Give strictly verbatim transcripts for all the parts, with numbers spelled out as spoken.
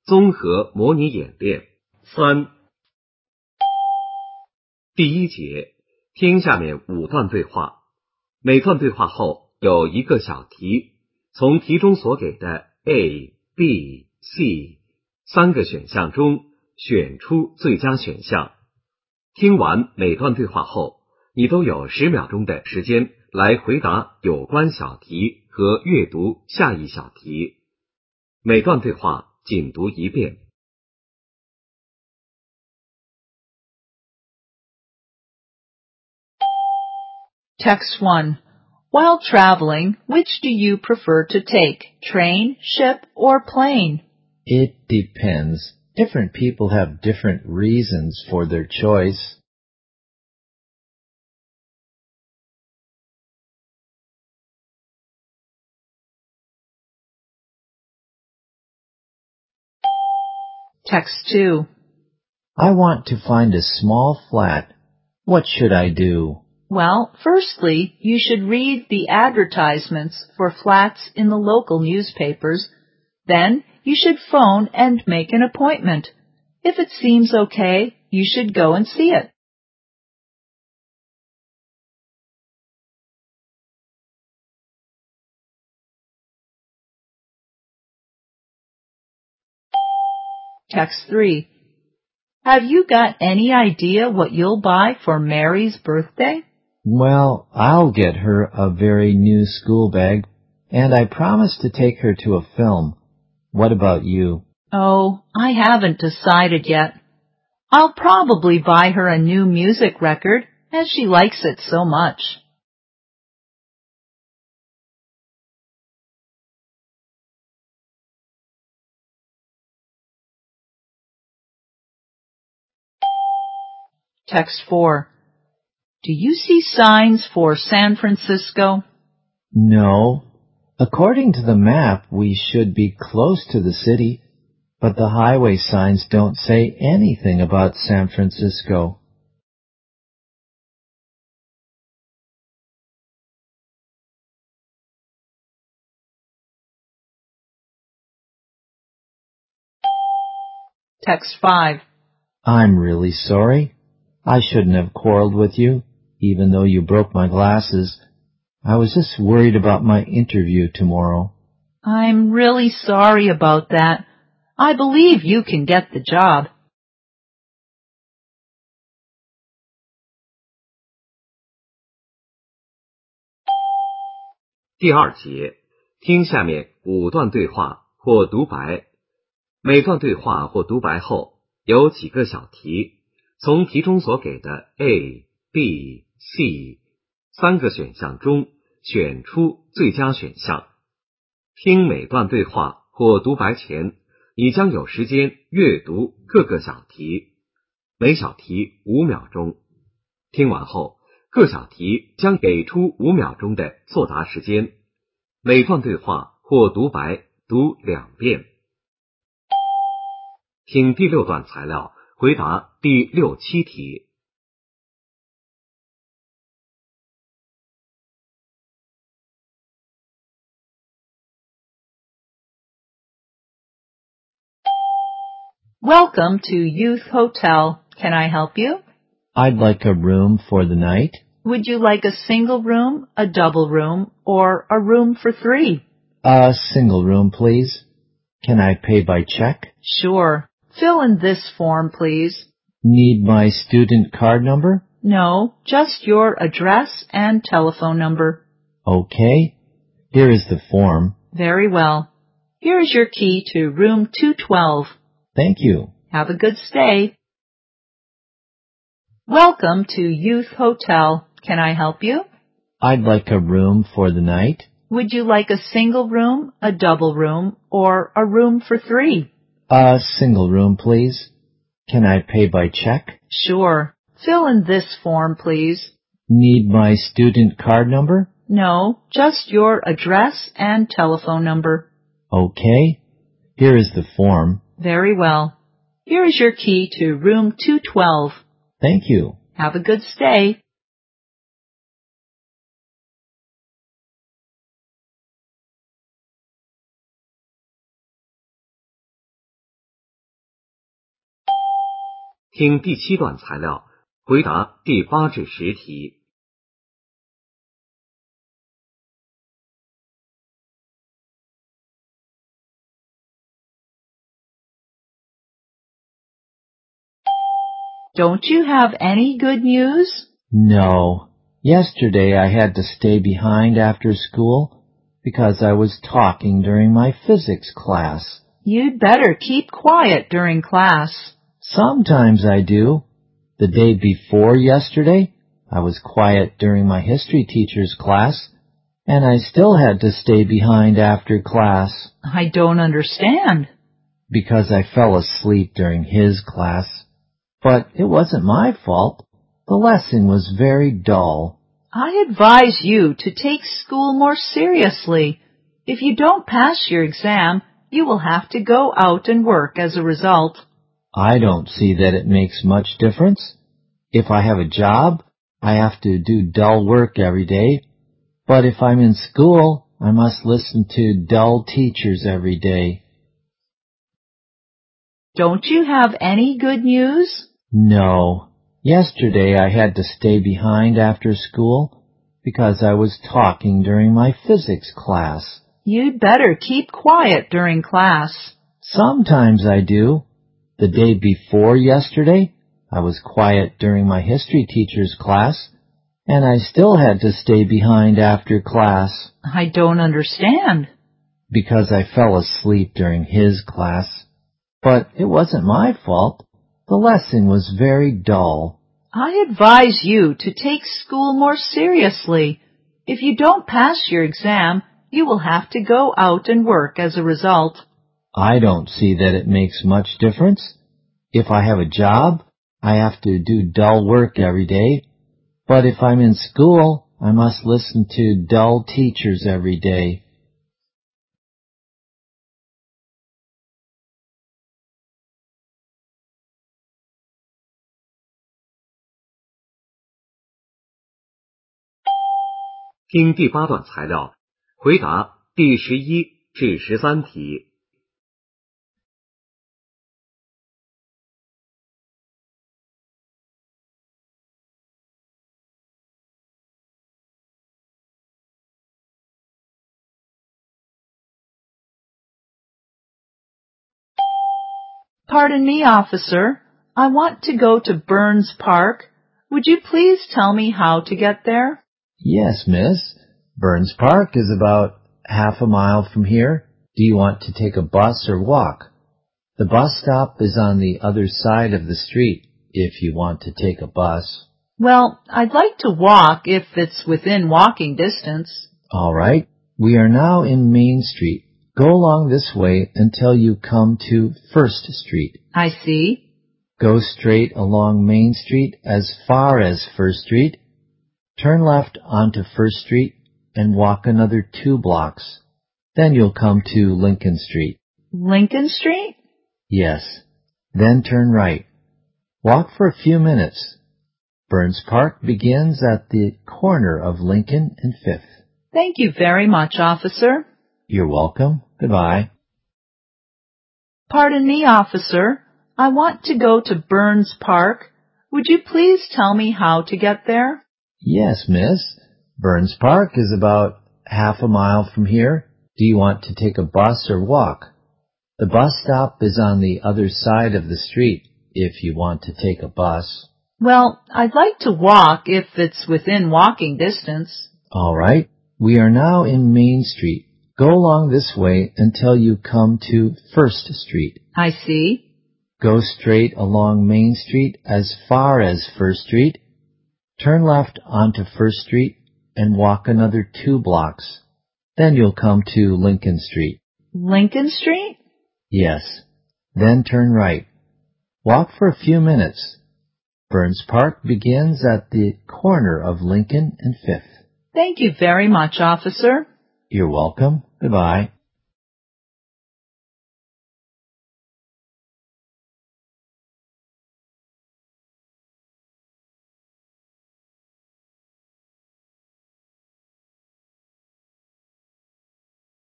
综合模拟演练三。第一节，听下面五段对话，每段对话后有一个小题，从题中所给的 A、B、C 三个选项中选出最佳选项。听完每段对话后，你都有十秒钟的时间来回答有关小题和阅读下一小题。每段对话仅读一遍。 Text one. While traveling, which do you prefer to take? Train, ship, or plane? It depends. Different people have different reasons for their choice. Text two. I want to find a small flat. What should I do? Well, firstly, you should read the advertisements for flats in the local newspapers. Then you should phone and make an appointment. If it seems okay, you should go and see it. Text three. Have you got any idea what you'll buy for Mary's birthday? Well, I'll get her a very new school bag, and I promised to take her to a film. What about you? Oh, I haven't decided yet. I'll probably buy her a new music record, as she likes it so much. Text four. Do you see signs for San Francisco? No. According to the map, we should be close to the city, but the highway signs don't say anything about San Francisco. Text five. I'm really sorry. I shouldn't have quarreled with you, even though you broke my glasses. I was just worried about my interview tomorrow. I'm really sorry about that. I believe you can get the job. 第二节，听下面五段对话或独白。每段对话或独白后有几个小题，从题中所给的 A、B、C 三个选项中选出最佳选项。听每段对话或独白前，你将有时间阅读各个小题，每小题五秒钟。听完后，各小题将给出五秒钟的作答时间。每段对话或独白读两遍。听第六段材料，回答第六、七题。 Welcome to Youth Hotel. Can I help you? I'd like a room for the night. Would you like a single room, a double room, or a room for three? A single room, please. Can I pay by check? Sure. Fill in this form, please. Need my student card number? No, just your address and telephone number. Okay. Here is the form. Very well. Here is your key to room two twelve. Thank you. Have a good stay. Welcome to Youth Hotel. Can I help you? I'd like a room for the night. Would you like a single room, a double room, or a room for three? A single room, please. Can I pay by check? Sure. Fill in this form, please. Need my student card number? No, just your address and telephone number. Okay. Here is the form. Very well. Here is your key to room two twelve. Thank you. Have a good stay. 听第七段材料，回答第八至十题。 Don't you have any good news? No. Yesterday I had to stay behind after school because I was talking during my physics class. You'd better keep quiet during class. Sometimes I do. The day before yesterday, I was quiet during my history teacher's class, and I still had to stay behind after class. I don't understand. Because I fell asleep during his class. But it wasn't my fault. The lesson was very dull. I advise you to take school more seriously. If you don't pass your exam, you will have to go out and work as a result. I don't see that it makes much difference. If I have a job, I have to do dull work every day. But if I'm in school, I must listen to dull teachers every day. Don't you have any good news? No. Yesterday I had to stay behind after school because I was talking during my physics class. You'd better keep quiet during class. Sometimes I do. The day before yesterday, I was quiet during my history teacher's class, and I still had to stay behind after class. I don't understand. Because I fell asleep during his class. But it wasn't my fault. The lesson was very dull. I advise you to take school more seriously. If you don't pass your exam, you will have to go out and work as a result. I don't see that it makes much difference. If I have a job, I have to do dull work every day. But if I'm in school, I must listen to dull teachers every day. 听第八段材料，回答第十一至十三题。 Pardon me, officer. I want to go to Burns Park. Would you please tell me how to get there? Yes, miss. Burns Park is about half a mile from here. Do you want to take a bus or walk? The bus stop is on the other side of the street, if you want to take a bus. Well, I'd like to walk if it's within walking distance. All right. We are now in Main Street. Go along this way until you come to First Street. I see. Go straight along Main Street as far as First Street. Turn left onto First Street and walk another two blocks. Then you'll come to Lincoln Street. Lincoln Street? Yes. Then turn right. Walk for a few minutes. Burns Park begins at the corner of Lincoln and Fifth. Thank you very much, officer. You're welcome. Goodbye. Pardon me, officer. I want to go to Burns Park. Would you please tell me how to get there? Yes, miss. Burns Park is about half a mile from here. Do you want to take a bus or walk? The bus stop is on the other side of the street, if you want to take a bus. Well, I'd like to walk if it's within walking distance. All right. We are now in Main Street. Go along this way until you come to First Street. I see. Go straight along Main Street as far as First Street. Turn left onto First Street and walk another two blocks. Then you'll come to Lincoln Street. Lincoln Street? Yes. Then turn right. Walk for a few minutes. Burns Park begins at the corner of Lincoln and Fifth. Thank you very much, officer. You're welcome. Goodbye.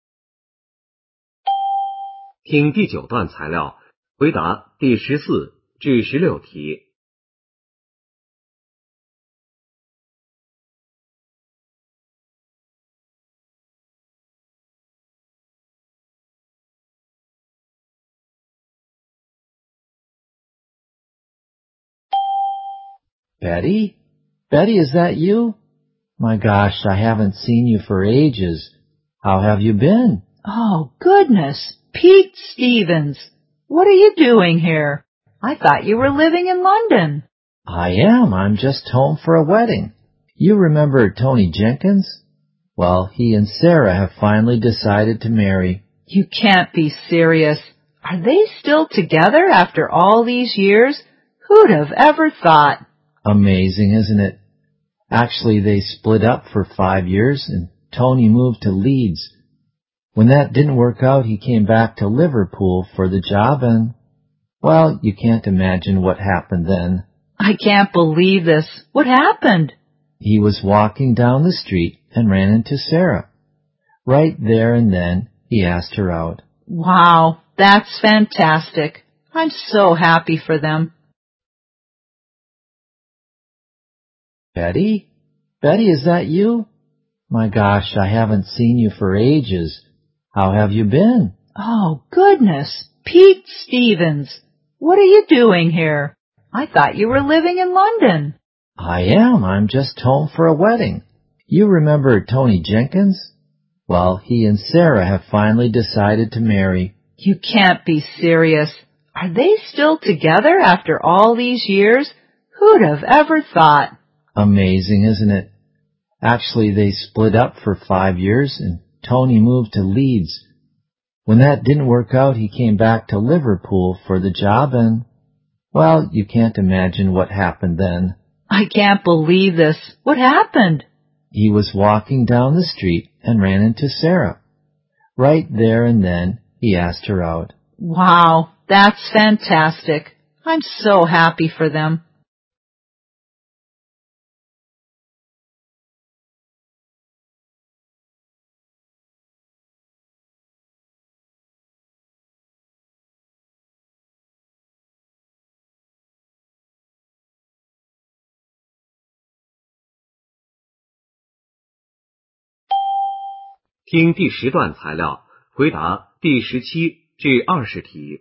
听第九段材料，回答第十四至十六题。 Betty? Betty, is that you? My gosh, I haven't seen you for ages. How have you been? Oh, goodness, Pete Stevens. What are you doing here? I thought you were living in London. I am. I'm just home for a wedding. You remember Tony Jenkins? Well, he and Sarah have finally decided to marry. You can't be serious. Are they still together after all these years? Who'd have ever thought? Amazing, isn't it? Actually, they split up for five years and Tony moved to Leeds. When that didn't work out, he came back to Liverpool for the job and, well, you can't imagine what happened then. I can't believe this. What happened? He was walking down the street and ran into Sarah. Right there and then, he asked her out. Wow, that's fantastic. I'm so happy for them. Betty? Betty, is that you? My gosh, I haven't seen you for ages. How have you been? Oh, goodness, Pete Stevens. What are you doing here? I thought you were living in London. I am. I'm just home for a wedding. You remember Tony Jenkins? Well, he and Sarah have finally decided to marry. You can't be serious. Are they still together after all these years? Who'd have ever thought? Amazing, isn't it? Actually, they split up for five years and Tony moved to Leeds. When that didn't work out, he came back to Liverpool for the job and, well, you can't imagine what happened then. I can't believe this. What happened? He was walking down the street and ran into Sarah. Right there and then, he asked her out. Wow, that's fantastic. I'm so happy for them. 听第十段材料，回答第十七至二十题。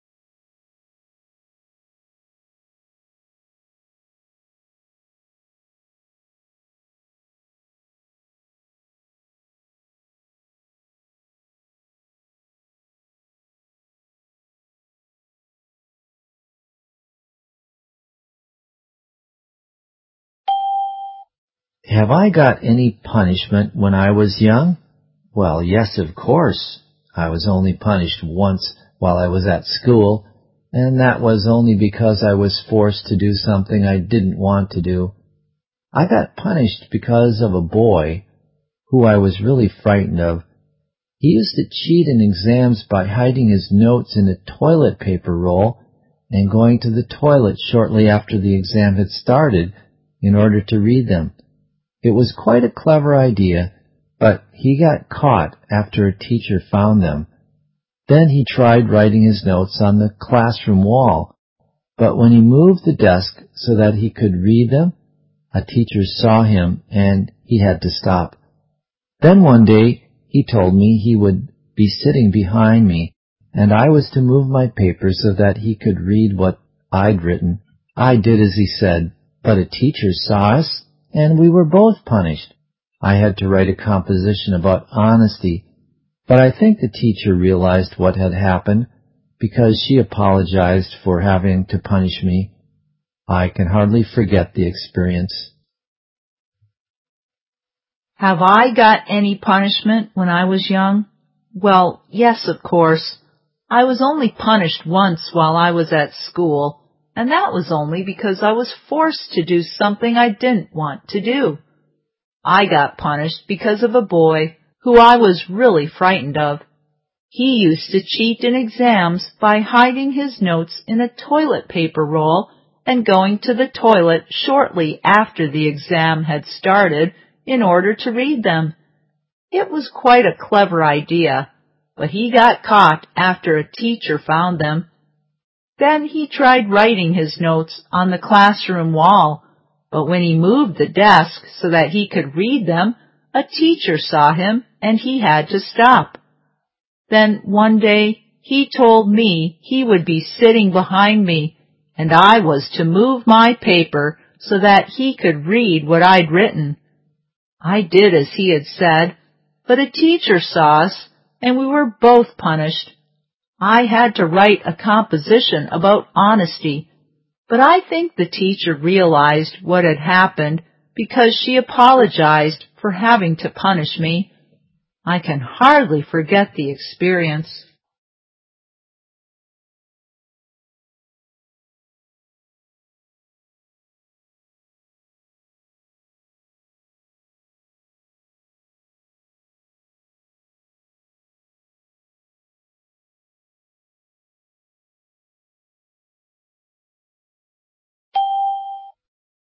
Have I got any punishment when I was young? Well, yes, of course. I was only punished once while I was at school, and that was only because I was forced to do something I didn't want to do. I got punished because of a boy who I was really frightened of. He used to cheat in exams by hiding his notes in a toilet paper roll and going to the toilet shortly after the exam had started in order to read them. It was quite a clever idea, but he got caught after a teacher found them. Then he tried writing his notes on the classroom wall, but when he moved the desk so that he could read them, a teacher saw him and he had to stop. Then one day he told me he would be sitting behind me, and I was to move my paper so that he could read what I'd written. I did as he said, but a teacher saw us, and we were both punished. I had to write a composition about honesty, but I think the teacher realized what had happened because she apologized for having to punish me. I can hardly forget the experience. Have I got any punishment when I was young? Well, yes, of course. I was only punished once while I was at school, and that was only because I was forced to do something I didn't want to do. I got punished because of a boy who I was really frightened of. He used to cheat in exams by hiding his notes in a toilet paper roll and going to the toilet shortly after the exam had started in order to read them. It was quite a clever idea, but he got caught after a teacher found them. Then he tried writing his notes on the classroom wall, but when he moved the desk so that he could read them, a teacher saw him and he had to stop. Then one day he told me he would be sitting behind me and I was to move my paper so that he could read what I'd written. I did as he had said, but a teacher saw us and we were both punished. I had to write a composition about honesty, but I think the teacher realized what had happened because she apologized for having to punish me. I can hardly forget the experience.